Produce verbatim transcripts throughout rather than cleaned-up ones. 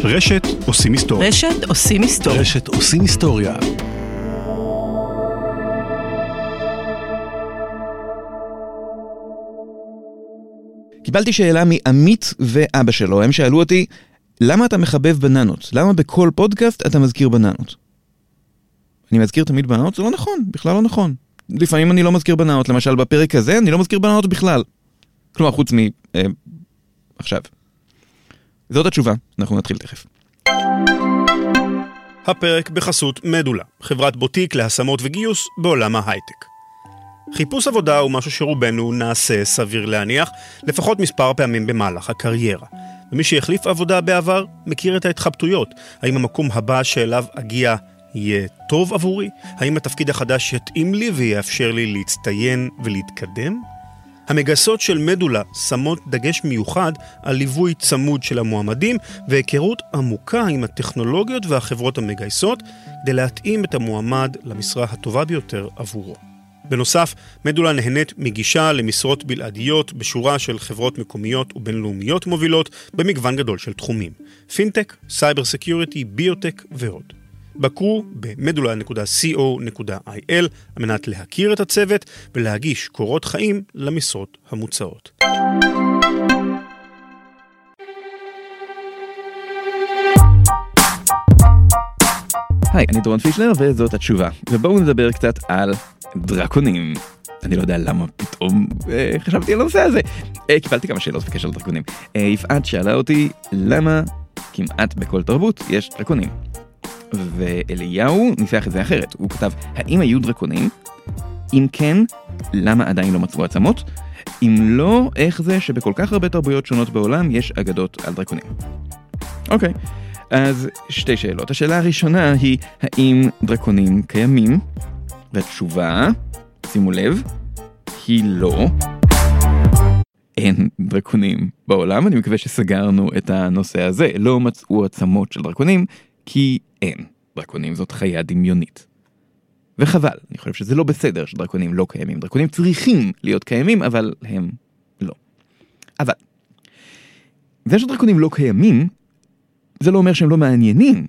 רשת עושים היסטוריה. רשת עושים היסטוריה. רשת עושים היסטוריה. קיבלתי שאלה מעמית ואבא שלו. הם שאלו אותי, למה אתה מחבב בננות? למה בכל פודקאסט אתה מזכיר בננות? אני מזכיר תמיד בננות? זה לא נכון, בכלל לא נכון. לפעמים אני לא מזכיר בננות. למשל בפרק הזה אני לא מזכיר בננות בכלל. כלומר, חוץ מ... אה, עכשיו. זאת התשובה, אנחנו נתחיל תכף. הפרק בחסות מדולה, חברת בוטיק להשמות וגיוס בעולם ההייטק. חיפוש עבודה הוא משהו שרובנו נעשה סביר להניח, לפחות מספר פעמים במהלך הקריירה. ומי שהחליף עבודה בעבר מכיר את ההתחבטויות. האם המקום הבא שאליו אגיע יהיה טוב עבורי? האם התפקיד החדש יתאים לי ויאפשר לי להצטיין ולהתקדם? המגייסות של מדולה שמות דגש מיוחד על ליווי צמוד של המועמדים והיכרות עמוקה עם הטכנולוגיות והחברות המגייסות כדי להתאים את המועמד למשרה הטובה ביותר עבורו. בנוסף, מדולה נהנית מגישה למשרות בלעדיות בשורה של חברות מקומיות ובינלאומיות מובילות במגוון גדול של תחומים. פינטק, סייבר סקיוריטי, ביוטק ועוד. בקרו ב-מדולה נקודה קו נקודה איי אל על מנת להכיר את הצוות ולהגיש קורות חיים למשרות המוצעות. היי, אני דורון פישלר וזאת התשובה. ובואו נדבר קצת על דרקונים. אני לא יודע למה פתאום אה, חשבתי על הנושא הזה. אה, קיבלתי כמה שאלות בקשר לדרקונים. אה, יפעת שאלה אותי למה כמעט בכל תרבות יש דרקונים. ואליהו ניסח את זה אחרת. הוא כתב, האם היו דרקונים? אם כן, למה עדיין לא מצאו עצמות? אם לא, איך זה שבכל כך הרבה תרבויות שונות בעולם יש אגדות על דרקונים? אוקיי, אז שתי שאלות. השאלה הראשונה היא, האם דרקונים קיימים? והתשובה, שימו לב, היא לא. אין דרקונים בעולם. אני מקווה שסגרנו את הנושא הזה. לא מצאו עצמות של דרקונים, כי אין. דרקונים זאת חיה דמיונית. וחבל, אני חושב שזה לא בסדר שדרקונים לא קיימים. דרקונים צריכים להיות קיימים, אבל הם לא. אבל, זה שדרקונים לא קיימים, זה לא אומר שהם לא מעניינים.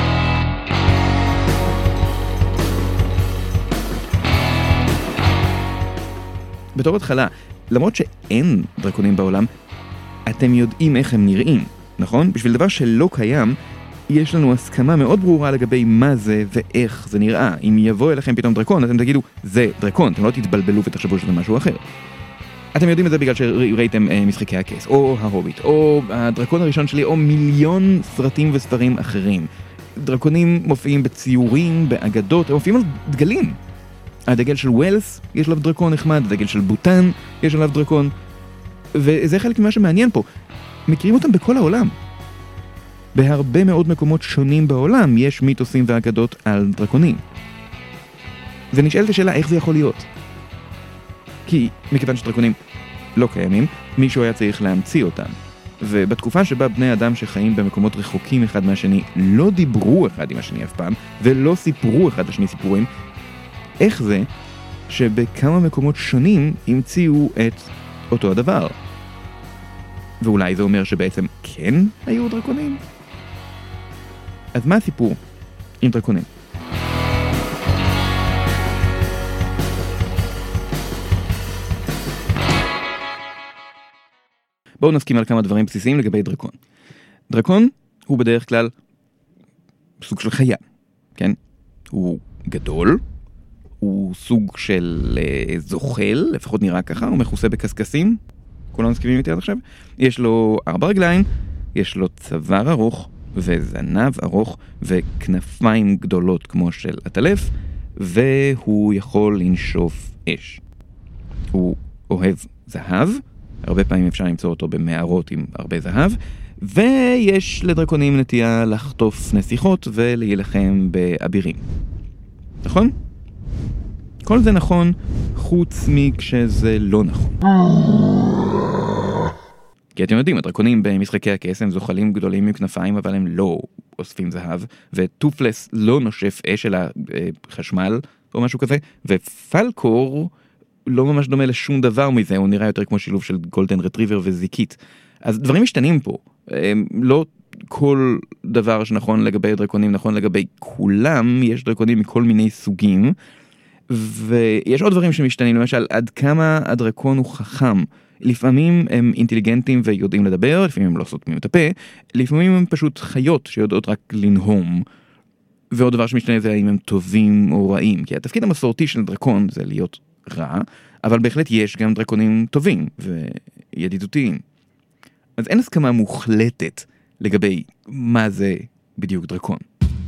בתור התחלה, למרות שאין דרקונים בעולם, אתם יודעים איך הם נראים, נכון? בשביל דבר שלא קיים, יש לנו הסכמה מאוד ברורה לגבי מה זה ואיך זה נראה. אם יבוא אליכם פתאום דרקון, אתם תגידו, זה דרקון, אתם לא תתבלבלו ותחשבו שזה משהו אחר. אתם יודעים את זה בגלל שראיתם אה, משחקי הכס, או ההוביט, או הדרקון הראשון שלי, או מיליון סרטים וספרים אחרים. דרקונים מופיעים בציורים, באגדות, הם מופיעים על דגלים. הדגל של ווילס, יש עליו דרקון נחמד, הדגל של בוטן, יש עליו דרקון. וזה חלק ממה שמעניין פה. מכירים אותם בכל העולם. בהרבה מאוד מקומות שונים בעולם יש מיתוסים ואגדות על דרקונים. ונשאלת השאלה איך זה יכול להיות. כי מכיוון שדרקונים לא קיימים, מישהו היה צריך להמציא אותם. ובתקופה שבה בני אדם שחיים במקומות רחוקים אחד מהשני לא דיברו אחד עם השני אף פעם, ולא סיפרו אחד לשני סיפורים, איך זה שבכמה מקומות שונים המציאו את אותו הדבר? ואולי זה אומר שבעצם כן היו דרקונים? אז מה הסיפור עם דרקונים? בואו נסכים על כמה דברים בסיסיים לגבי דרקון. דרקון הוא בדרך כלל סוג של חיה, כן? הוא גדול, הוא סוג של uh, זוחל, לפחות נראה ככה, הוא מכוסה בקסקסים, כולם מסכימים איתי עד עכשיו. יש לו ארבע רגליים, יש לו צוואר ארוך וזנב ארוך וכנפיים גדולות כמו של עטלף, והוא יכול לנשוף אש. הוא אוהב זהב, הרבה פעמים אפשר למצוא אותו במערות עם הרבה זהב, ויש לדרקונים נטייה לחטוף נסיכות ולהילחם באבירים. נכון? כל זה נכון, חוץ מכשזה לא נכון. כי אתם יודעים, הדרקונים במשחקי הכס הם זוחלים גדולים עם כנפיים, אבל הם לא אוספים זהב, וטופלס לא נושף אש אלא חשמל או משהו כזה, ופלקור לא ממש דומה לשום דבר מזה, הוא נראה יותר כמו שילוב של גולדן רטריבר וזיקית. אז דברים משתנים פה. לא כל דבר שנכון לגבי דרקונים נכון לגבי כולם, יש דרקונים מכל מיני סוגים, ויש עוד דברים שמשתנים, למשל עד כמה הדרקון הוא חכם. לפעמים הם אינטליגנטים ויודעים לדבר, לפעמים הם לא סותמים את הפה, לפעמים הם פשוט חיות שיודעות רק לנהום. ועוד דבר שמשתנה זה האם הם טובים או רעים, כי התפקיד המסורתי של דרקון זה להיות רע, אבל בהחלט יש גם דרקונים טובים וידידותיים. אז אין הסכמה מוחלטת לגבי מה זה בדיוק דרקון.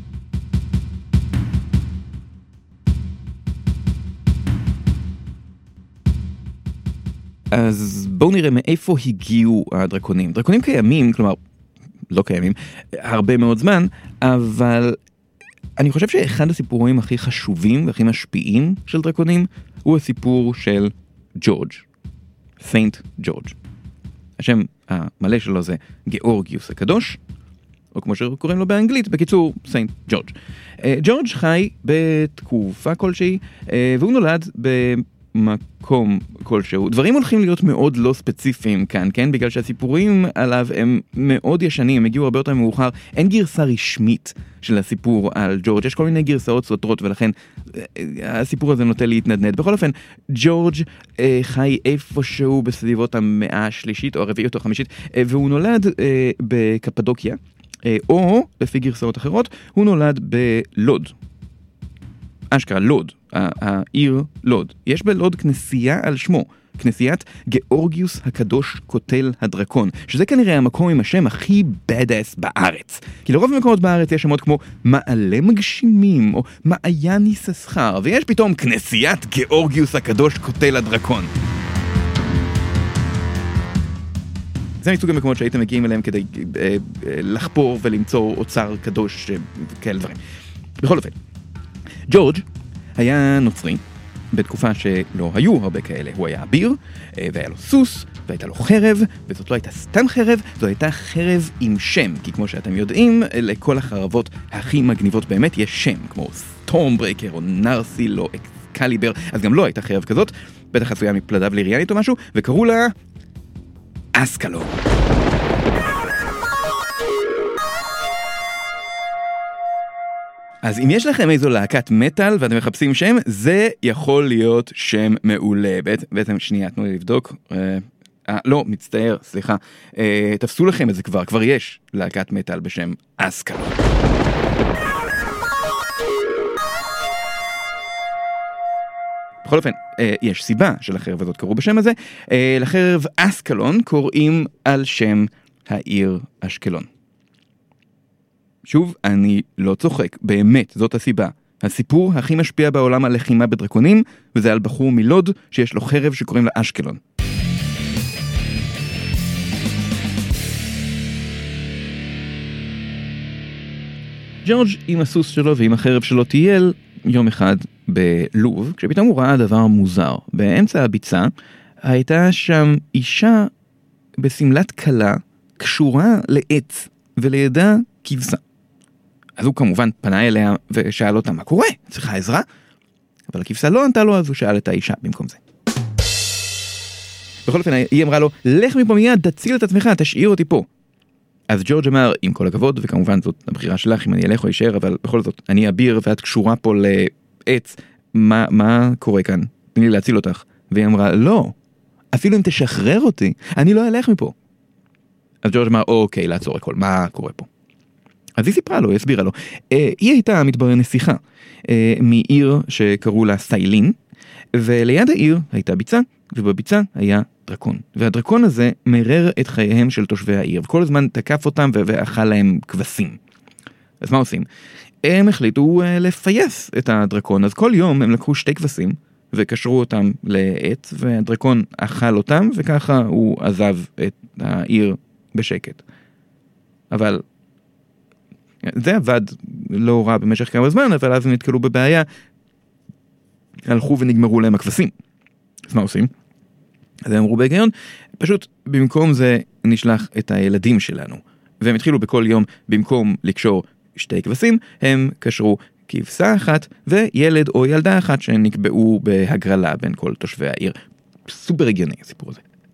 אז בואו נראה מאיפה הגיעו הדרקונים. דרקונים קיימים, כלומר, לא קיימים, הרבה מאוד זמן, אבל אני חושב שאחד הסיפורים הכי חשובים והכי משפיעים של דרקונים הוא הסיפור של ג'ורג', סיינט ג'ורג'. השם המלא שלו זה גאורגיוס הקדוש, או כמו שקוראים לו באנגלית, בקיצור, סיינט ג'ורג'. ג'ורג' חי בתקופה כלשהי, והוא נולד במקום כלשהו. דברים הולכים להיות מאוד לא ספציפיים כאן, כן? בגלל שהסיפורים עליו הם מאוד ישנים, הם הגיעו הרבה יותר מאוחר. אין גרסה רשמית של הסיפור על ג'ורג', יש כל מיני גרסאות סותרות, ולכן הסיפור הזה נוטה להתנדנד. בכל אופן, ג'ורג' אה, חי איפשהו בסביבות המאה השלישית, או הרביעית או החמישית, אה, והוא נולד אה, בקפדוקיה, אה, או, לפי גרסאות אחרות, הוא נולד בלוד. אשכרה, לוד, העיר לוד. יש בלוד כנסייה על שמו, כנסיית גאורגיוס הקדוש קוטל הדרקון, שזה כנראה המקום עם השם הכי בדאס בארץ. כי לרוב המקומות בארץ יש שמות כמו מעלה מגשימים, או מעיין יששכר, ויש פתאום כנסיית גאורגיוס הקדוש קוטל הדרקון. זה מסוג המקומות שהייתם מגיעים אליהם כדי אה, אה, לחפור ולמצוא אוצר קדוש, אה, כאלה דברים. בכל אופן, ג'ורג' היה נוצרי, בתקופה שלא היו הרבה כאלה. הוא היה אביר, והיה לו סוס, והייתה לו חרב, וזאת לא הייתה סתם חרב, זו הייתה חרב עם שם, כי כמו שאתם יודעים, לכל החרבות הכי מגניבות באמת יש שם, כמו סטורמברקר, או נרסיל, או אקסקליבר, אז גם לא הייתה חרב כזאת, בטח עשויה מפלדה וליריאנית או משהו, וקראו לה אסקלון. אז אם יש לכם איזו להקת מטל ואתם מחפשים שם, זה יכול להיות שם מעולה. בעצם, שנייה, תנו לי לבדוק. אה, לא, מצטער, סליחה. אה, תפסו לכם את זה כבר, כבר יש להקת מטל בשם אסקלון. בכל אופן, אה, יש סיבה שלחרב הזאת קראו בשם הזה. אה, לחרב אסקלון קוראים על שם העיר אשקלון. שוב, אני לא צוחק, באמת, זאת הסיבה. הסיפור הכי משפיע בעולם על לחימה בדרקונים, וזה על בחור מלוד שיש לו חרב שקוראים לה אשקלון. ג'ורג' עם הסוס שלו ועם החרב שלו טייל יום אחד בלוב, כשפתאום הוא ראה דבר מוזר. באמצע הביצה הייתה שם אישה בסמלת קלה קשורה לעץ, ולידה כבשה. אז הוא כמובן פנה אליה ושאל אותה מה קורה, צריכה עזרה? אבל הכבשה לא ענתה לו, אז הוא שאל את האישה במקום זה. בכל אופן, היא אמרה לו, לך מפה מיד, תציל את עצמך, תשאיר אותי פה. אז ג'ורג' אמר, עם כל הכבוד, וכמובן זאת הבחירה שלך, אם אני אלך או יישאר, אבל בכל זאת, אני אביר ואת קשורה פה לעץ, מה, מה קורה כאן? תני לי להציל אותך. והיא אמרה, לא, אפילו אם תשחרר אותי, אני לא אלך מפה. אז ג'ורג' אמר, אוקיי, לעצור הכל, מה קורה פה? אז היא סיפרה לו, היא הסבירה לו. אה, היא הייתה מתברר נסיכה אה, מעיר שקראו לה סיילין, וליד העיר הייתה ביצה, ובביצה היה דרקון. והדרקון הזה מרר את חייהם של תושבי העיר, וכל הזמן תקף אותם ואכל להם כבשים. אז מה עושים? הם החליטו אה, לפייס את הדרקון, אז כל יום הם לקחו שתי כבשים, וקשרו אותם לעץ, והדרקון אכל אותם, וככה הוא עזב את העיר בשקט. אבל זה עבד לא רע במשך כמה זמן, אבל אז הם נתקלו בבעיה, הלכו ונגמרו להם הכבשים. אז מה עושים? אז הם אמרו בהיגיון, פשוט במקום זה נשלח את הילדים שלנו. והם התחילו בכל יום, במקום לקשור שתי כבשים, הם קשרו כבשה אחת וילד או ילדה אחת שנקבעו בהגרלה בין כל תושבי העיר. סופר הגיוני הסיפור הזה.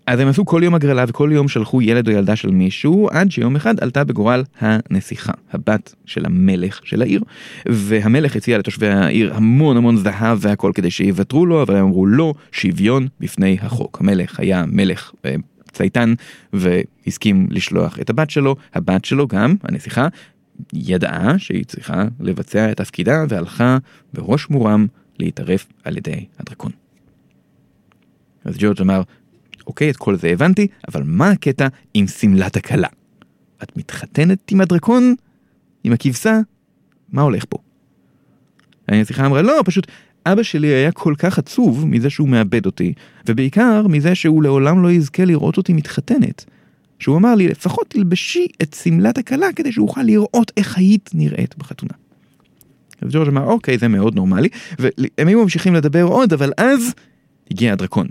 אז הם עשו כל יום הגרלה וכל יום שלחו ילד או ילדה של מישהו, עד שיום אחד עלתה בגורל הנסיכה, הבת של המלך של העיר, והמלך הציע לתושבי העיר המון המון זהב והכל כדי שיוותרו לו, אבל הם אמרו לא, שוויון בפני החוק. המלך היה מלך צייתן והסכים לשלוח את הבת שלו, הבת שלו גם, הנסיכה, ידעה שהיא צריכה לבצע את תפקידה והלכה בראש מורם להתערף על ידי הדרקון. אז ג'ורג' אמר, אוקיי, את כל זה הבנתי, אבל מה הקטע עם סמלת הכלה? את מתחתנת עם הדרקון? עם הכבשה? מה הולך פה? הנסיכה אמרה, לא, פשוט אבא שלי היה כל כך עצוב מזה שהוא מאבד אותי, ובעיקר מזה שהוא לעולם לא יזכה לראות אותי מתחתנת. שהוא אמר לי, לפחות תלבשי את סמלת הכלה כדי שהוא יוכל לראות איך היית נראית בחתונה. אז ג'ורג' אמר, אוקיי, זה מאוד נורמלי, והם היו ממשיכים לדבר עוד, אבל אז הגיע הדרקון.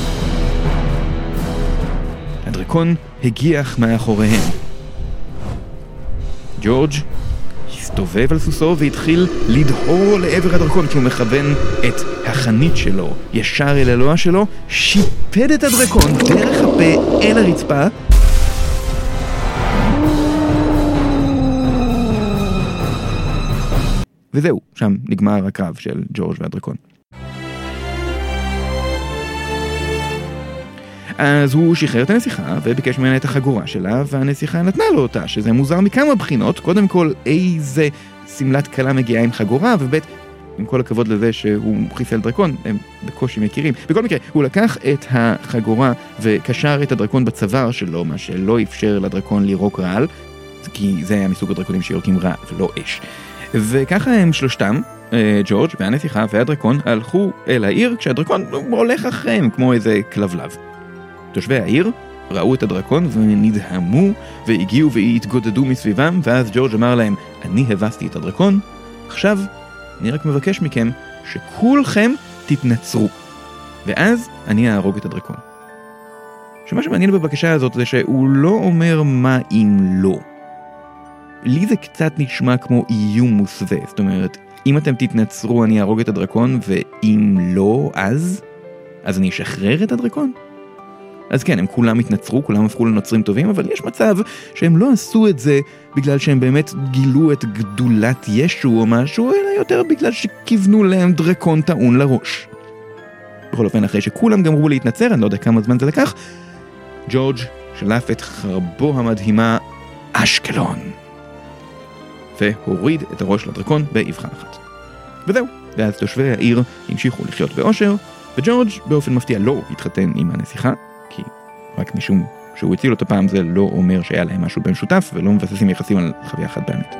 הדרקון הגיח מאחוריהם. ג'ורג' הסתובב על סוסו והתחיל לדהור לעבר הדרקון כשהוא מכוון את החנית שלו ישר אל אלוה שלו, שיפד את הדרקון דרך הפה אל הרצפה, וזהו, שם נגמר הקרב של ג'ורג' והדרקון. אז הוא שחרר את הנסיכה וביקש ממנה את החגורה שלה, והנסיכה נתנה לו אותה, שזה מוזר מכמה בחינות. קודם כל, איזה סמלת כלה מגיעה עם חגורה, ובית, עם כל הכבוד לזה שהוא חיסל דרקון, הם בקושי מכירים. בכל מקרה, הוא לקח את החגורה וקשר את הדרקון בצוואר שלו, מה שלא אפשר לדרקון לירוק רעל, כי זה היה מסוג הדרקונים שיורקים רעל ולא אש. וככה הם שלושתם, ג'ורג' והנסיכה והדרקון, הלכו אל העיר, כשהדרקון הולך אחריהם כמו איזה כלבלב. תושבי העיר ראו את הדרקון ונדהמו והגיעו והתגודדו מסביבם, ואז ג'ורג' אמר להם, אני הבסתי את הדרקון, עכשיו אני רק מבקש מכם שכולכם תתנצרו, ואז אני אהרוג את הדרקון. שמה שמעניין בבקשה הזאת זה שהוא לא אומר מה אם לא. לי זה קצת נשמע כמו איום מוסווה, זאת אומרת, אם אתם תתנצרו אני אהרוג את הדרקון, ואם לא, אז? אז אני אשחרר את הדרקון? אז כן, הם כולם התנצרו, כולם הפכו לנוצרים טובים, אבל יש מצב שהם לא עשו את זה בגלל שהם באמת גילו את גדולת ישו או משהו, אלא יותר בגלל שכיוונו להם דרקון טעון לראש. בכל אופן, אחרי שכולם גמרו להתנצר, אני לא יודע כמה זמן זה לקח, ג'ורג' שלף את חרבו המדהימה אשקלון, והוריד את הראש לדרקון באבחה אחת. וזהו, ואז תושבי העיר המשיכו לחיות באושר, וג'ורג' באופן מפתיע לא התחתן עם הנסיכה, כי רק משום שהוא הציל אותה פעם זה לא אומר שהיה להם משהו במשותף, ולא מבססים יחסים על חוויה חד פעמית.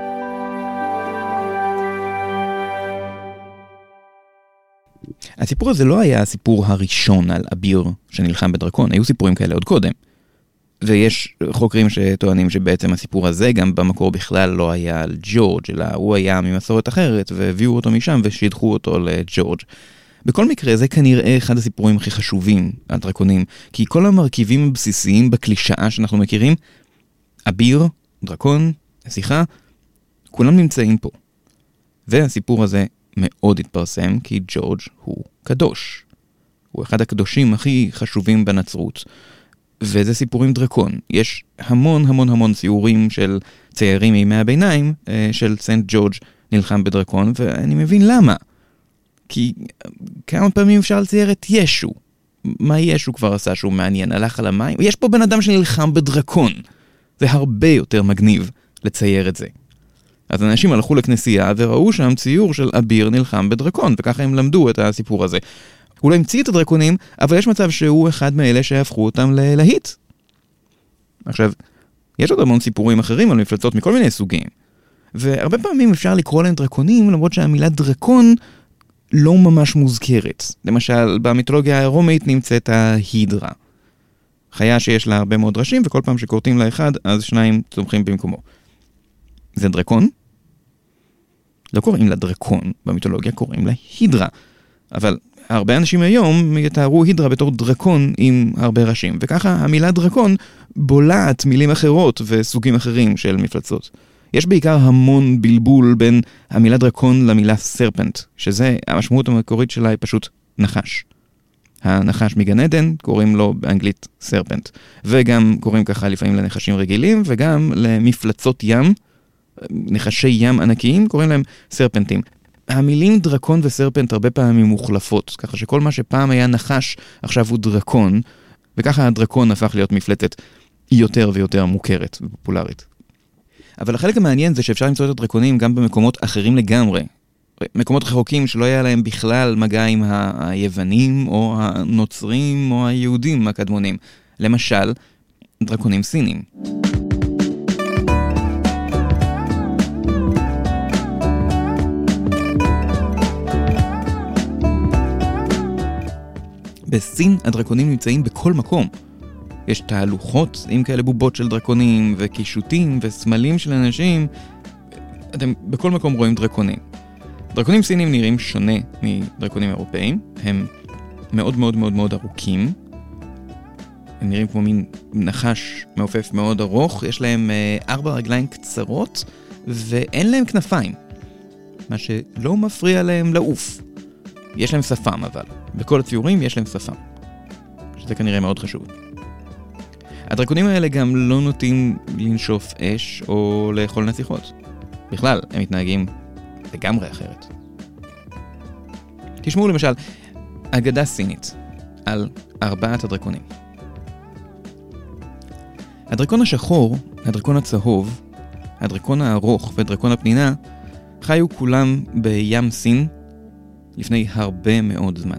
הסיפור הזה לא היה הסיפור הראשון על אביר שנלחם בדרקון, היו סיפורים כאלה עוד קודם. ויש חוקרים שטוענים שבעצם הסיפור הזה גם במקור בכלל לא היה על ג'ורג', אלא הוא היה ממסורת אחרת, והביאו אותו משם ושידחו אותו לג'ורג'. בכל מקרה, זה כנראה אחד הסיפורים הכי חשובים, הדרקונים, כי כל המרכיבים הבסיסיים בקלישאה שאנחנו מכירים, אביר, דרקון, נסיכה, כולם נמצאים פה. והסיפור הזה מאוד התפרסם, כי ג'ורג' הוא קדוש. הוא אחד הקדושים הכי חשובים בנצרות. וזה סיפור עם דרקון. יש המון המון המון ציורים של ציירים מימי הביניים, של סנט ג'ורג' נלחם בדרקון, ואני מבין למה. כי כמה פעמים אפשר לצייר את ישו. מה ישו כבר עשה שהוא מעניין? הלך על המים? יש פה בן אדם שנלחם בדרקון. זה הרבה יותר מגניב לצייר את זה. אז אנשים הלכו לכנסייה וראו שם ציור של אביר נלחם בדרקון, וככה הם למדו את הסיפור הזה. הוא לא המציא את הדרקונים, אבל יש מצב שהוא אחד מאלה שהפכו אותם ללהיט. עכשיו, יש עוד המון סיפורים אחרים על מפלצות מכל מיני סוגים. והרבה פעמים אפשר לקרוא להם דרקונים, למרות שהמילה דרקון לא ממש מוזכרת. למשל, במיתולוגיה הרומית נמצאת ההידרה. חיה שיש לה הרבה מאוד ראשים, וכל פעם שקוראים לה אחד, אז שניים צומחים במקומו. זה דרקון? לא קוראים לה דרקון, במיתולוגיה קוראים לה הידרה. אבל הרבה אנשים היום יתארו הידרה בתור דרקון עם הרבה ראשים, וככה המילה דרקון בולעת מילים אחרות וסוגים אחרים של מפלצות. יש בעיקר המון בלבול בין המילה דרקון למילה סרפנט, שזה המשמעות המקורית שלה היא פשוט נחש. הנחש מגן עדן, קוראים לו באנגלית סרפנט. וגם קוראים ככה לפעמים לנחשים רגילים, וגם למפלצות ים, נחשי ים ענקיים, קוראים להם סרפנטים. המילים דרקון וסרפנט הרבה פעמים מוחלפות, ככה שכל מה שפעם היה נחש, עכשיו הוא דרקון, וככה הדרקון הפך להיות מפלטת יותר ויותר מוכרת ופופולרית. אבל החלק המעניין זה שאפשר למצוא את הדרקונים גם במקומות אחרים לגמרי. מקומות רחוקים שלא היה להם בכלל מגע עם היוונים או הנוצרים או היהודים הקדמונים. למשל, דרקונים סינים. בסין הדרקונים נמצאים בכל מקום. יש תהלוכות עם כאלה בובות של דרקונים וקישוטים וסמלים של אנשים. אתם בכל מקום רואים דרקונים. דרקונים סינים נראים שונה מדרקונים אירופאים. הם מאוד מאוד מאוד מאוד ארוכים. הם נראים כמו מין נחש מעופף מאוד ארוך. יש להם ארבע רגליים קצרות ואין להם כנפיים. מה שלא מפריע להם לעוף. יש להם שפם אבל. בכל הציורים יש להם שפם. שזה כנראה מאוד חשוב. הדרקונים האלה גם לא נוטים לנשוף אש או לאכול נסיכות. בכלל, הם מתנהגים לגמרי אחרת. תשמעו למשל, אגדה סינית על ארבעת הדרקונים. הדרקון השחור, הדרקון הצהוב, הדרקון הארוך ודרקון הפנינה חיו כולם בים סין לפני הרבה מאוד זמן.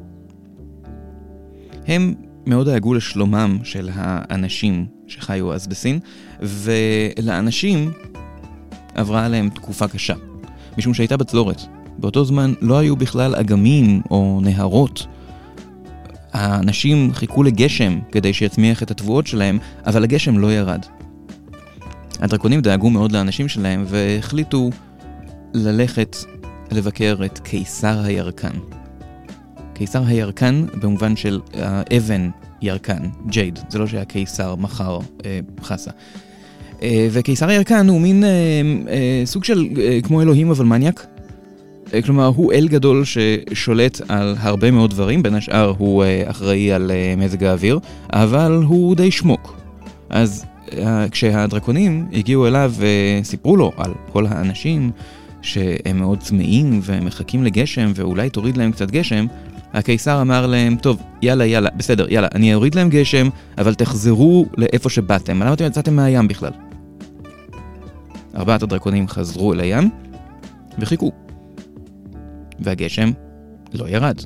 הם מאוד דאגו לשלומם של האנשים שחיו אז בסין, ולאנשים עברה עליהם תקופה קשה, משום שהייתה בצורת. באותו זמן לא היו בכלל אגמים או נהרות. האנשים חיכו לגשם כדי שיצמיח את התבואות שלהם, אבל הגשם לא ירד. הדרקונים דאגו מאוד לאנשים שלהם והחליטו ללכת לבקר את קיסר הירקן. קיסר הירקן במובן של אבן ירקן, ג'ייד, זה לא שהיה קיסר מחר אה, חסה. אה, וקיסר הירקן הוא מין אה, אה, סוג של אה, כמו אלוהים אבל מניאק. אה, כלומר הוא אל גדול ששולט על הרבה מאוד דברים, בין השאר הוא אה, אחראי על אה, מזג האוויר, אבל הוא די שמוק. אז אה, כשהדרקונים הגיעו אליו וסיפרו לו על כל האנשים שהם מאוד צמאים ומחכים לגשם ואולי תוריד להם קצת גשם, הקיסר אמר להם, טוב, יאללה, יאללה, בסדר, יאללה, אני אוריד להם גשם, אבל תחזרו לאיפה שבאתם. למה אתם יצאתם מהים בכלל? ארבעת הדרקונים חזרו אל הים וחיכו. והגשם לא ירד.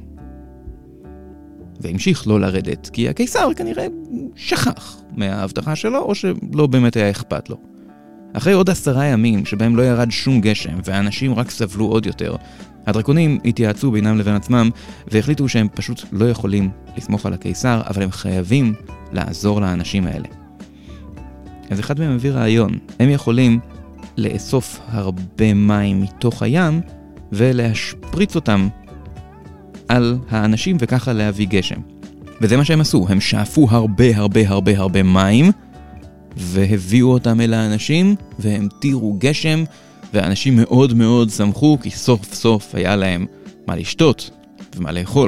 והמשיך לא לרדת, כי הקיסר כנראה שכח מההבטחה שלו, או שלא באמת היה אכפת לו. אחרי עוד עשרה ימים שבהם לא ירד שום גשם, והאנשים רק סבלו עוד יותר, הדרקונים התייעצו בינם לבין עצמם, והחליטו שהם פשוט לא יכולים לסמוך על הקיסר, אבל הם חייבים לעזור לאנשים האלה. אז אחד מהם מביא רעיון. הם יכולים לאסוף הרבה מים מתוך הים, ולהשפריץ אותם על האנשים, וככה להביא גשם. וזה מה שהם עשו. הם שאפו הרבה הרבה הרבה הרבה מים, והביאו אותם אל האנשים, והם תירו גשם, ואנשים מאוד מאוד שמחו, כי סוף סוף היה להם מה לשתות ומה לאכול.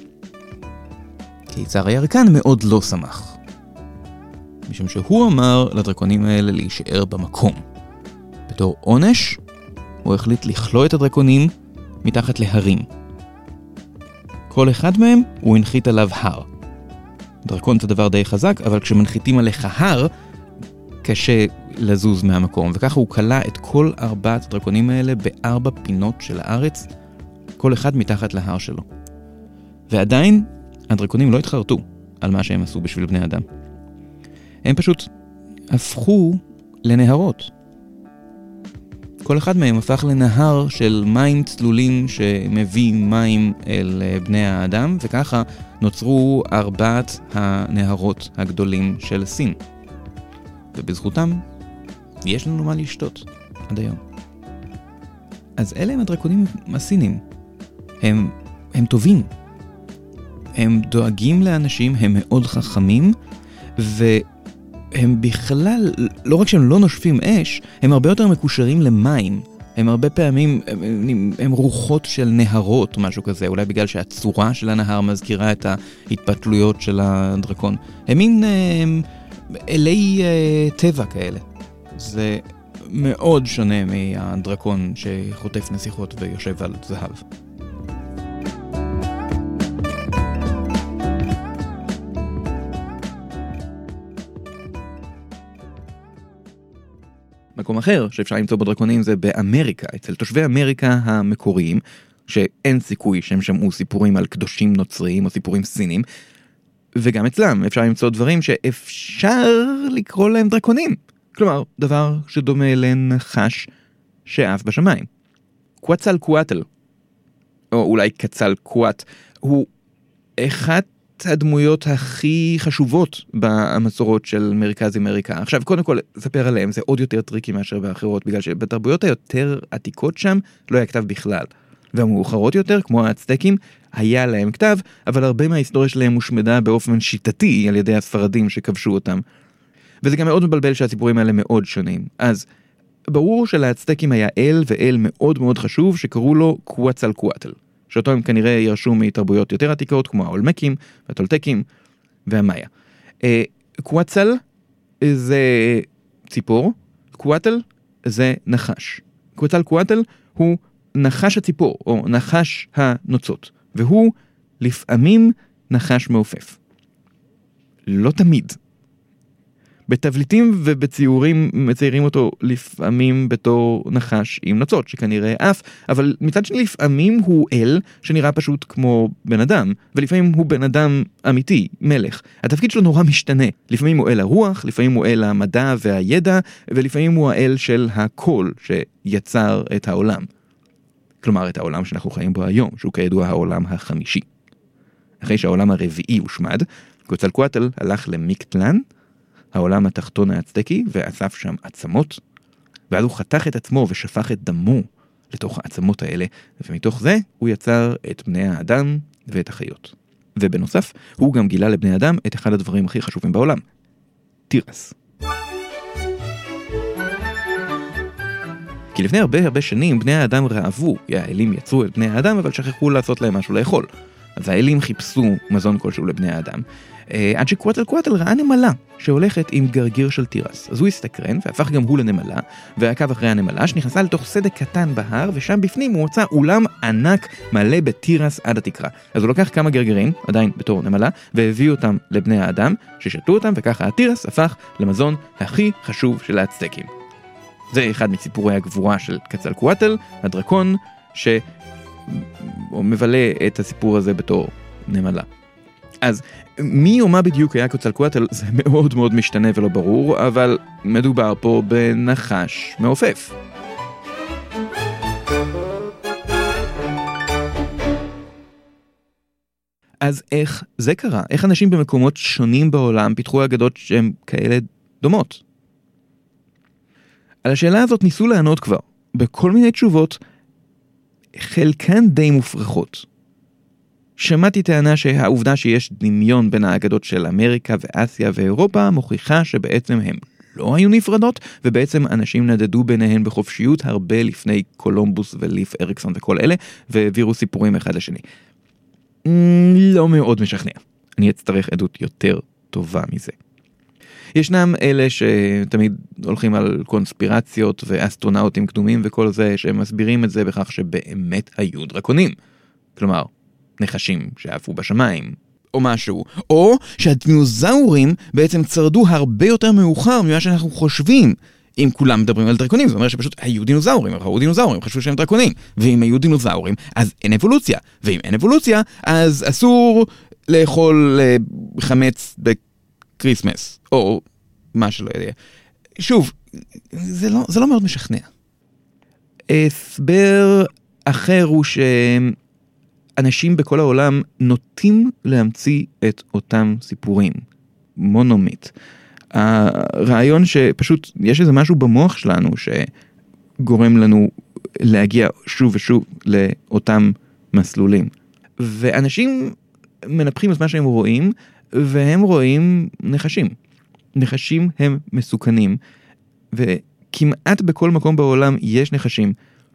קיסר הירקן מאוד לא שמח, משום שהוא אמר לדרקונים האלה להישאר במקום. בתור עונש, הוא החליט לכלוא את הדרקונים מתחת להרים. כל אחד מהם הוא הנחית עליו הר. דרקון זה דבר די חזק, אבל כשמנחיתים עליך הר, קשה לזוז מהמקום, וככה הוא קלה את כל ארבעת הדרקונים האלה בארבע פינות של הארץ, כל אחד מתחת להר שלו. ועדיין הדרקונים לא התחרטו על מה שהם עשו בשביל בני אדם. הם פשוט הפכו לנהרות. כל אחד מהם הפך לנהר של מים צלולים שמביא מים אל בני האדם, וככה נוצרו ארבעת הנהרות הגדולים של סין. ובזכותם יש לנו מה לשתות עד היום. אז אלה הם הדרקונים הסינים. הם, הם טובים. הם דואגים לאנשים, הם מאוד חכמים, והם בכלל, לא רק שהם לא נושפים אש, הם הרבה יותר מקושרים למים. הם הרבה פעמים, הם, הם רוחות של נהרות, משהו כזה, אולי בגלל שהצורה של הנהר מזכירה את ההתפתלויות של הדרקון. הם מין הם, אלי טבע כאלה. זה מאוד שונה מהדרקון שחוטף נסיכות ויושב על זהב. מקום אחר שאפשר למצוא בדרקונים זה באמריקה, אצל תושבי אמריקה המקוריים, שאין סיכוי שהם שמעו סיפורים על קדושים נוצריים או סיפורים סינים, וגם אצלם אפשר למצוא דברים שאפשר לקרוא להם דרקונים. כלומר, דבר שדומה לנחש שעף בשמיים. קואצל קואטל, או אולי קצל קואט, הוא אחת הדמויות הכי חשובות במסורות של מרכז אמריקה. עכשיו, קודם כל, לספר עליהם, זה עוד יותר טריקי מאשר באחרות, בגלל שבתרבויות היותר עתיקות שם, לא היה כתב בכלל. והמאוחרות יותר, כמו האצטקים, היה להם כתב, אבל הרבה מההיסטוריה שלהם מושמדה באופן שיטתי על ידי הספרדים שכבשו אותם. וזה גם מאוד מבלבל שהסיפורים האלה מאוד שונים. אז ברור שלאצטקים היה אל ואל מאוד מאוד חשוב, שקראו לו קואצל קואטל. שאותו הם כנראה ירשו מתרבויות יותר עתיקות, כמו האולמקים, והטולטקים, והמאיה. קואצל זה ציפור, קואטל זה נחש. קואצל קואטל הוא נחש הציפור, או נחש הנוצות, והוא לפעמים נחש מעופף. לא תמיד. בתבליטים ובציורים מציירים אותו לפעמים בתור נחש עם נוצות, שכנראה אף, אבל מצד שני לפעמים הוא אל שנראה פשוט כמו בן אדם, ולפעמים הוא בן אדם אמיתי, מלך. התפקיד שלו נורא משתנה. לפעמים הוא אל הרוח, לפעמים הוא אל המדע והידע, ולפעמים הוא האל של הקול שיצר את העולם. כלומר, את העולם שאנחנו חיים בו היום, שהוא כידוע העולם החמישי. אחרי שהעולם הרביעי הושמד, קואצלקואטל הלך למיקטלן, העולם התחתון האצטקי, ואסף שם עצמות, ואז הוא חתך את עצמו ושפך את דמו לתוך העצמות האלה, ומתוך זה הוא יצר את בני האדם ואת החיות. ובנוסף, הוא גם גילה לבני האדם את אחד הדברים הכי חשובים בעולם, תירס. כי לפני הרבה הרבה שנים בני האדם רעבו, האלים יצרו את בני האדם, אבל שכחו לעשות להם משהו לאכול. אז האלים חיפשו מזון כלשהו לבני האדם, עד שקואטל קואטל ראה נמלה שהולכת עם גרגיר של תירס. אז הוא הסתקרן והפך גם הוא לנמלה, ועקב אחרי הנמלה שנכנסה לתוך סדק קטן בהר, ושם בפנים הוא מצא אולם ענק מלא בתירס עד התקרה. אז הוא לקח כמה גרגירים, עדיין בתור נמלה, והביא אותם לבני האדם ששתו אותם, וככה התירס הפך למזון הכי חשוב של האצטקים. זה אחד מסיפורי הגבורה של קואצלקואטל, הדרקון שמבלה את הסיפור הזה בתור נמלה. אז מי או מה בדיוק היה קואצלקואטל זה מאוד מאוד משתנה ולא ברור, אבל מדובר פה בנחש מעופף. אז איך זה קרה? איך אנשים במקומות שונים בעולם פיתחו אגדות שהן כאלה דומות? על השאלה הזאת ניסו לענות כבר, בכל מיני תשובות, חלקן די מופרכות. שמעתי טענה שהעובדה שיש דמיון בין האגדות של אמריקה ואסיה ואירופה מוכיחה שבעצם הם לא היו נפרדות, ובעצם אנשים נדדו ביניהן בחופשיות הרבה לפני קולומבוס וליף אריקסון וכל אלה, והעבירו סיפורים אחד לשני. לא מאוד משכנע. אני אצטרך עדות יותר טובה מזה. ישנם אלה שתמיד הולכים על קונספירציות ואסטרונאוטים קדומים וכל זה, שהם מסבירים את זה בכך שבאמת היו דרקונים. כלומר, נחשים שעפו בשמיים, או משהו. או שהדינוזאורים בעצם צרדו הרבה יותר מאוחר ממה שאנחנו חושבים. אם כולם מדברים על דרקונים, זה אומר שפשוט היו דינוזאורים, ראו דינוזאורים, חשבו שהם דרקונים. ואם היו דינוזאורים, אז אין אבולוציה. ואם אין אבולוציה, אז אסור לאכול חמץ בקריסמס, או מה שלא יודע. שוב, זה לא, זה לא מאוד משכנע. הסבר אחר הוא שאנשים בכל העולם נוטים להמציא את אותם סיפורים. מונומית. הרעיון שפשוט יש איזה משהו במוח שלנו שגורם לנו להגיע שוב ושוב לאותם מסלולים. ואנשים מנפחים את מה שהם רואים, והם רואים נחשים. נחשים הם מסוכנים, וכמעט בכל מקום בעולם יש נחשים.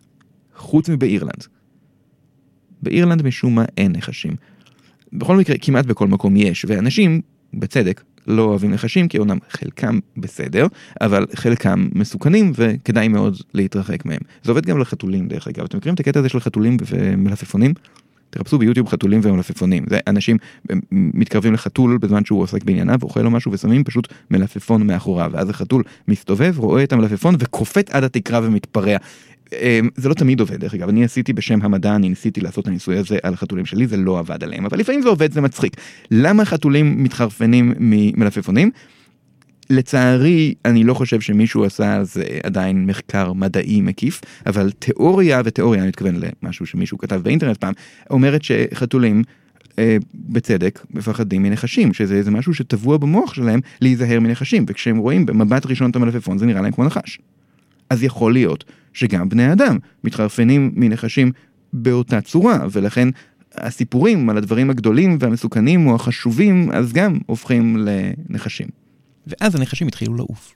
חוץ מבאירלנד. באירלנד משום מה אין נחשים. בכל מקרה, כמעט בכל מקום יש, ואנשים, בצדק, לא אוהבים נחשים, כי אומנם חלקם בסדר, אבל חלקם מסוכנים, וכדאי מאוד להתרחק מהם. זה עובד גם לחתולים, דרך אגב. אתם מכירים את הקטע הזה של חתולים ומלפפונים? תחפשו ביוטיוב חתולים ומלפפונים. זה אנשים מתקרבים לחתול בזמן שהוא עוסק בענייניו, אוכל לו משהו ושמים פשוט מלפפון מאחוריו, ואז החתול מסתובב, רואה את המלפפון וקופט עד התקרה ומתפרע. זה לא תמיד עובד, דרך אגב. אני עשיתי בשם המדע, אני ניסיתי לעשות את הניסוי הזה על החתולים שלי, זה לא עבד עליהם, אבל לפעמים זה עובד, זה מצחיק. למה חתולים מתחרפנים ממלפפונים? לצערי, אני לא חושב שמישהו עשה על זה עדיין מחקר מדעי מקיף, אבל תיאוריה, ותיאוריה, אני מתכוון למשהו שמישהו כתב באינטרנט פעם, אומרת שחתולים, אה, בצדק, מפחדים מנחשים, שזה איזה משהו שטבוע במוח שלהם להיזהר מנחשים, וכשהם רואים במבט ראשון את המלפפון, זה נראה להם כמו נחש. אז יכול להיות שגם בני אדם מתחרפנים מנחשים באותה צורה, ולכן הסיפורים על הדברים הגדולים והמסוכנים או החשובים, אז גם הופכים לנחשים. ואז הנחשים התחילו לעוף.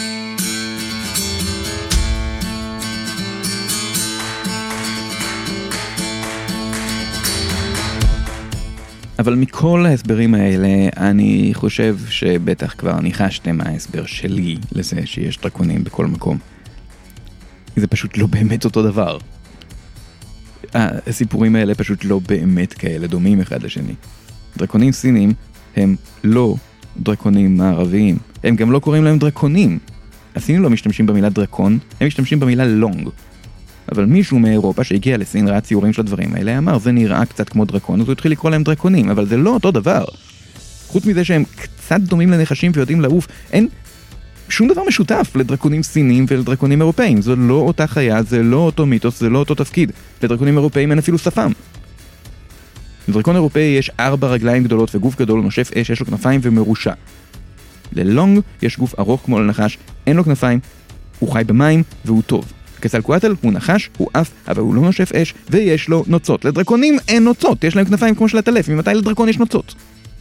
אבל מכל ההסברים האלה, אני חושב שבטח כבר ניחשתם ההסבר שלי לזה שיש דרקונים בכל מקום. זה פשוט לא באמת אותו דבר. הסיפורים האלה פשוט לא באמת כאלה דומים אחד לשני. דרקונים סינים הם לא דרקונים מערביים. הם גם לא קוראים להם דרקונים. הסינים לא משתמשים במילה דרקון, הם משתמשים במילה לונג. אבל מישהו מאירופה שהגיע לסין ראה ציורים של הדברים האלה, אמר, זה נראה קצת כמו דרקון, אז הוא התחיל לקרוא להם דרקונים, אבל זה לא אותו דבר. חוץ מזה שהם קצת דומים לנחשים ויודעים לעוף, אין שום דבר משותף לדרקונים סינים ולדרקונים אירופאים. זו לא אותה חיה, זה לא אותו מיתוס, זה לא אותו תפקיד. לדרקונים אירופאים אין אפילו שפם. לדרקון אירופאי יש ארבע רגליים גדולות וגוף גדול, נושף אש, יש לו כנפיים ומרושע. ללונג יש גוף ארוך כמו לנחש, אין לו כנפיים, הוא חי במים והוא טוב. קסלקואטל הוא נחש, הוא אף, אבל הוא לא נושף אש ויש לו נוצות. לדרקונים אין נוצות, יש להם כנפיים כמו של הטלף, ממתי לדרקון יש נוצות?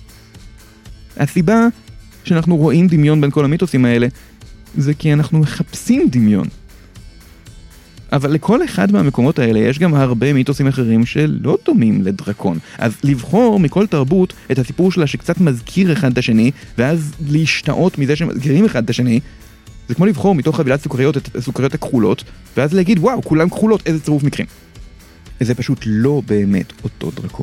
הסיבה שאנחנו רואים דמיון בין כל המיתוסים האלה זה כי אנחנו מחפשים דמיון. אבל לכל אחד מהמקומות האלה יש גם הרבה מיתוסים אחרים שלא דומים לדרקון. אז לבחור מכל תרבות את הסיפור שלה שקצת מזכיר אחד את השני, ואז להשתאות מזה שמזכירים אחד את השני, זה כמו לבחור מתוך חבילת סוכריות את הסוכריות הכחולות, ואז להגיד וואו, כולם כחולות, איזה צירוף מקרים. זה פשוט לא באמת אותו דרקון.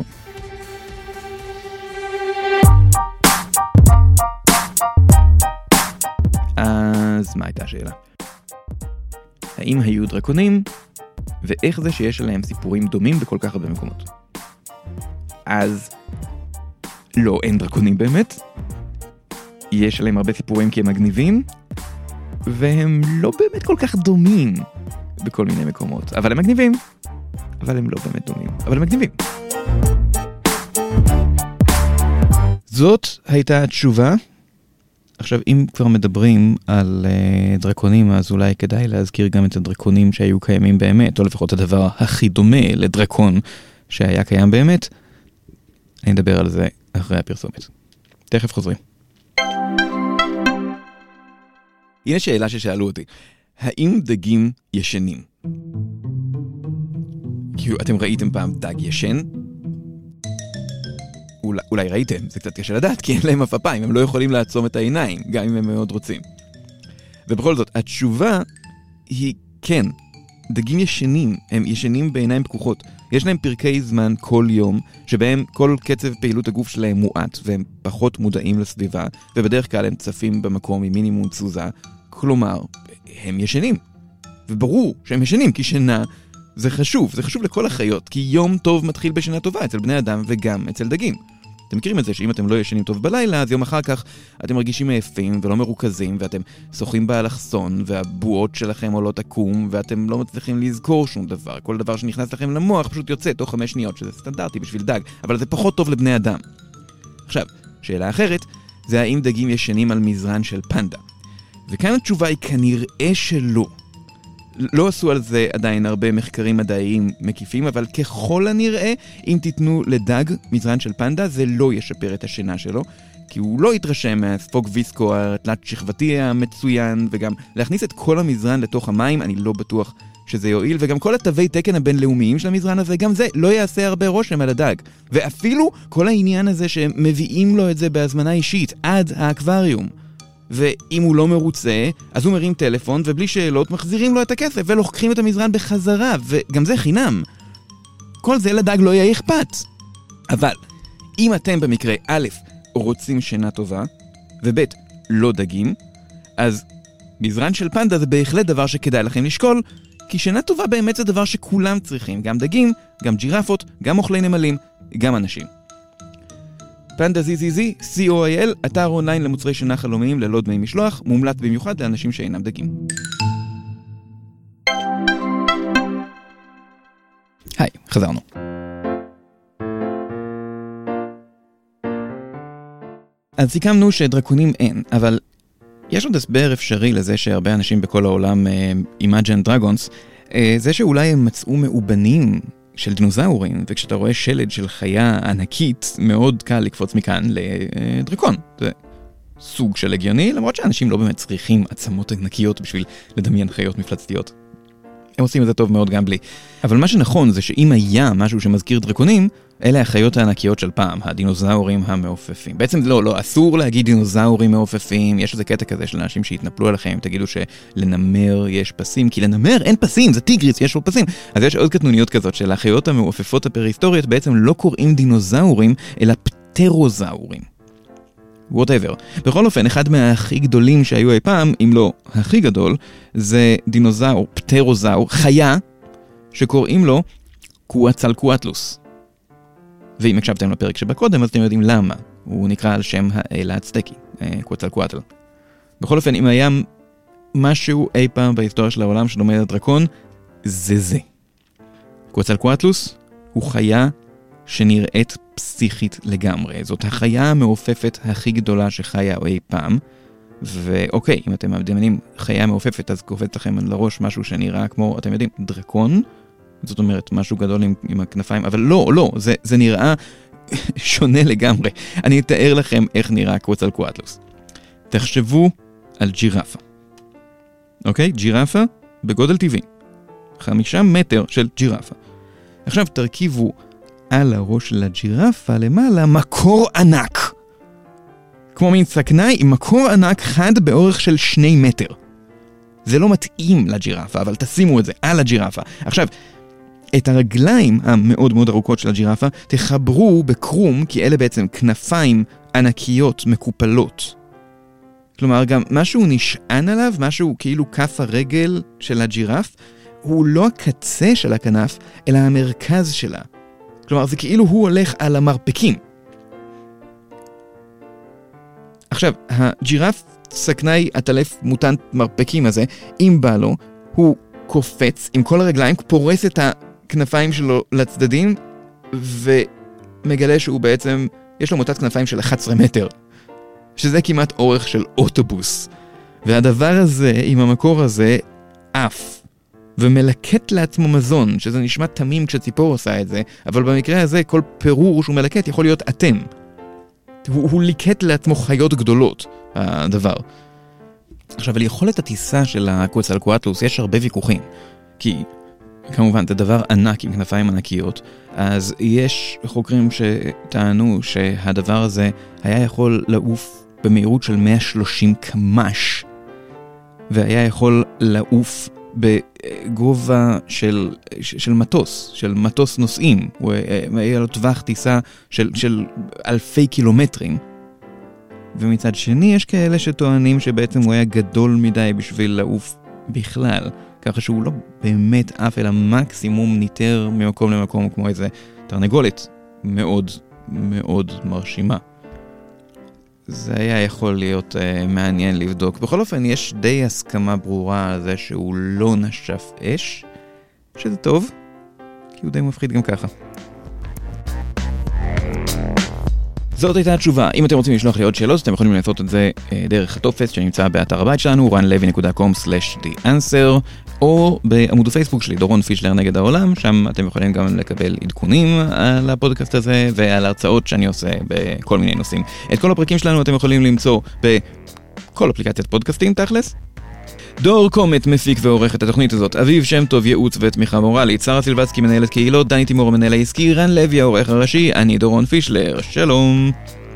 אז מה הייתה השאלה? האם היו דרקונים, ואיך זה שיש עליהם סיפורים דומים בכל כך הרבה מקומות? אז לא, אין דרקונים באמת. יש עליהם הרבה סיפורים כי הם מגניבים, והם לא באמת כל כך דומים בכל מיני מקומות. אבל הם מגניבים, אבל הם לא באמת דומים, אבל הם מגניבים. זאת הייתה התשובה. עכשיו, אם כבר מדברים על uh, דרקונים, אז אולי כדאי להזכיר גם את הדרקונים שהיו קיימים באמת, או לפחות הדבר הכי דומה לדרקון שהיה קיים באמת. אני אדבר על זה אחרי הפרסומת. תכף חוזרים. הנה שאלה ששאלו אותי. האם דגים ישנים? כי אתם ראיתם פעם דג ישן? אולי, אולי ראיתם, זה קצת קשה לדעת, כי אין להם אפיים, הם לא יכולים לעצום את העיניים, גם אם הם מאוד רוצים. ובכל זאת, התשובה היא כן, דגים ישנים, הם ישנים בעיניים פקוחות. יש להם פרקי זמן כל יום, שבהם כל קצב פעילות הגוף שלהם מועט, והם פחות מודעים לסביבה, ובדרך כלל הם צפים במקום עם מינימום תזוזה, כלומר, הם ישנים. וברור שהם ישנים, כי שינה זה חשוב, זה חשוב לכל החיות, כי יום טוב מתחיל בשינה טובה אצל בני אדם וגם אצל דגים. אתם מכירים את זה שאם אתם לא ישנים טוב בלילה, אז יום אחר כך אתם מרגישים מעפים ולא מרוכזים, ואתם שוחים באלכסון, והבועות שלכם עולות עקום, ואתם לא מצליחים לזכור שום דבר. כל דבר שנכנס לכם למוח פשוט יוצא תוך חמש שניות, שזה סטנדרטי בשביל דג, אבל זה פחות טוב לבני אדם. עכשיו, שאלה אחרת, זה האם דגים ישנים על מזרן של פנדה. וכאן התשובה היא כנראה שלא. לא עשו על זה עדיין הרבה מחקרים מדעיים מקיפים, אבל ככל הנראה, אם תיתנו לדג מזרן של פנדה, זה לא ישפר את השינה שלו, כי הוא לא יתרשם מהספוג ויסקו התלת שכבתי המצוין, וגם להכניס את כל המזרן לתוך המים, אני לא בטוח שזה יועיל, וגם כל התווי תקן הבינלאומיים של המזרן הזה, גם זה לא יעשה הרבה רושם על הדג. ואפילו כל העניין הזה שמביאים לו את זה בהזמנה אישית עד האקווריום. ואם הוא לא מרוצה, אז הוא מרים טלפון, ובלי שאלות מחזירים לו את הכסף, ולוקחים את המזרן בחזרה, וגם זה חינם. כל זה לדג לא יהיה אכפת. אבל אם אתם במקרה א' רוצים שינה טובה, וב' לא דגים, אז מזרן של פנדה זה בהחלט דבר שכדאי לכם לשקול, כי שינה טובה באמת זה דבר שכולם צריכים, גם דגים, גם ג'ירפות, גם אוכלי נמלים, גם אנשים. פנדה זי זי זי, סי או איי אל, אתר אונליין למוצרי שינה חלומיים ללא דמי משלוח, מומלץ במיוחד לאנשים שאינם דגים. היי, חזרנו. אז סיכמנו שדרקונים אין, אבל יש עוד הסבר אפשרי לזה שהרבה אנשים בכל העולם Imagine Dragons, זה שאולי הם מצאו מאובנים של דינוזאורים, וכשאתה רואה שלד של חיה ענקית, מאוד קל לקפוץ מכאן לדרקון. זה סוג של הגיוני, למרות שאנשים לא באמת צריכים עצמות ענקיות בשביל לדמיין חיות מפלצתיות. הם עושים את זה טוב מאוד גם בלי. אבל מה שנכון זה שאם היה משהו שמזכיר דרקונים, אלה החיות הענקיות של פעם, הדינוזאורים המעופפים. בעצם לא, לא, אסור להגיד דינוזאורים מעופפים, יש איזה קטע כזה של אנשים שהתנפלו עליכם, תגידו שלנמר יש פסים, כי לנמר אין פסים, זה טיגריס, יש לו פסים. אז יש עוד קטנוניות כזאת של החיות המעופפות הפריסטוריות בעצם לא קוראים דינוזאורים, אלא פטרוזאורים. whatever. בכל אופן, אחד מהכי גדולים שהיו אי פעם, אם לא הכי גדול, זה דינוזאור, פטרוזאור, חיה, שקוראים לו קואצלקואטלוס. ואם הקשבתם לפרק שבקודם, אז אתם יודעים למה. הוא נקרא על שם האל האצטקי, קואצלקואטל. בכל אופן, אם היה משהו אי פעם בהיסטוריה של העולם שדומה לדרקון, זה זה. קואצלקואטלוס הוא חיה שנראית פסיכית לגמרי. זאת החיה המעופפת הכי גדולה שחיה אי פעם. ואוקיי, אם אתם מדמיינים חיה מעופפת, אז קופץ לכם לראש משהו שנראה כמו, אתם יודעים, דרקון. זאת אומרת, משהו גדול עם, עם הכנפיים, אבל לא, לא, זה, זה נראה שונה לגמרי. אני אתאר לכם איך נראה קואצלקואטלוס. תחשבו על ג'ירפה. אוקיי? ג'ירפה בגודל טבעי. חמישה מטר של ג'ירפה. עכשיו תרכיבו על הראש של הג'ירפה למעלה מקור ענק. כמו מין סכנאי עם מקור ענק חד באורך של שני מטר. זה לא מתאים לג'ירפה, אבל תשימו את זה על הג'ירפה. עכשיו, את הרגליים המאוד מאוד ארוכות של הג'ירפה תחברו בקרום, כי אלה בעצם כנפיים ענקיות מקופלות. כלומר, גם משהו נשען עליו, משהו כאילו כף הרגל של הג'ירף, הוא לא הקצה של הכנף, אלא המרכז שלה. כלומר, זה כאילו הוא הולך על המרפקים. עכשיו, הג'ירף סכנאי עטלף מוטנט מרפקים הזה, אם בא לו, הוא קופץ עם כל הרגליים, פורס את הכנפיים שלו לצדדים, ומגלה שהוא בעצם, יש לו מוטת כנפיים של אחד עשר מטר, שזה כמעט אורך של אוטובוס. והדבר הזה, עם המקור הזה, אף, ומלקט לעצמו מזון, שזה נשמע תמים כשציפור עושה את זה, אבל במקרה הזה כל פירור שהוא מלקט יכול להיות אתם. הוא, הוא ליקט לעצמו חיות גדולות, הדבר. עכשיו, על יכולת הטיסה של הקואצלקואטלוס יש הרבה ויכוחים, כי כמובן זה דבר ענק עם כנפיים ענקיות, אז יש חוקרים שטענו שהדבר הזה היה יכול לעוף במהירות של מאה ושלושים קמ"ש, והיה יכול לעוף בגובה של, של מטוס, של מטוס נוסעים. הוא היה לו טווח טיסה של, של אלפי קילומטרים. ומצד שני יש כאלה שטוענים שבעצם הוא היה גדול מדי בשביל לעוף בכלל, ככה שהוא לא באמת אף אלא מקסימום ניתר ממקום למקום כמו איזה תרנגולת מאוד מאוד מרשימה. זה היה יכול להיות uh, מעניין לבדוק. בכל אופן, יש די הסכמה ברורה על זה שהוא לא נשף אש, שזה טוב, כי הוא די מפחיד גם ככה. זאת הייתה התשובה. אם אתם רוצים לשלוח לי עוד שאלות, אתם יכולים לעשות את זה uh, דרך הטופס שנמצא באתר הבית שלנו, רן לוי דוט קום סלאש די אנסר, או בעמוד הפייסבוק שלי, דורון פישלר נגד העולם, שם אתם יכולים גם לקבל עדכונים על הפודקאסט הזה ועל הרצאות שאני עושה בכל מיני נושאים. את כל הפרקים שלנו אתם יכולים למצוא בכל אפליקציית פודקאסטים תכלס, דור קומט מפיק ועורך את התוכנית הזאת, אביב שם טוב ייעוץ ותמיכה מורלית, שרה סילבצקי מנהלת קהילות, דני תימור מנהל העסקי, רן לוי העורך הראשי, אני דורון פישלר, שלום.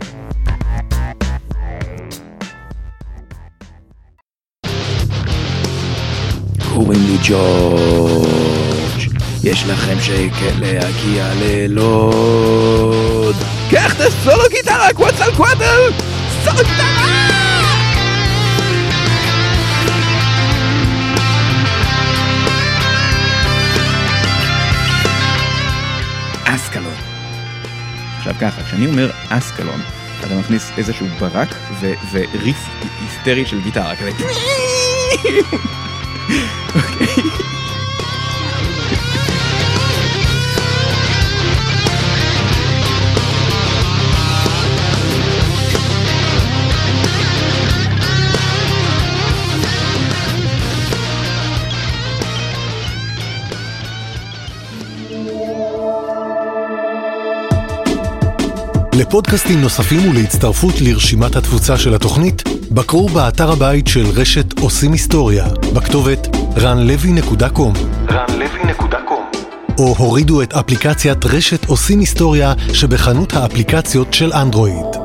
קוראים לי ג'ורג', יש לכם שקל להגיע ללוד. קח את הסולו גיטרה, קוואטל קוואטל, סולו גיטרה! אסקלון. עכשיו ככה, כשאני אומר אסקלון, אתה מכניס איזשהו ברק ו- וריף היסטרי של גיטרה כזה. אוקיי. לפודקאסטים נוספים ולהצטרפות לרשימת התפוצה של התוכנית, בקרו באתר הבית של רשת עושים היסטוריה, בכתובת רן לוי נקודה קום רן לוי נקודה קום או הורידו את אפליקציית רשת עושים היסטוריה שבחנות האפליקציות של אנדרואיד.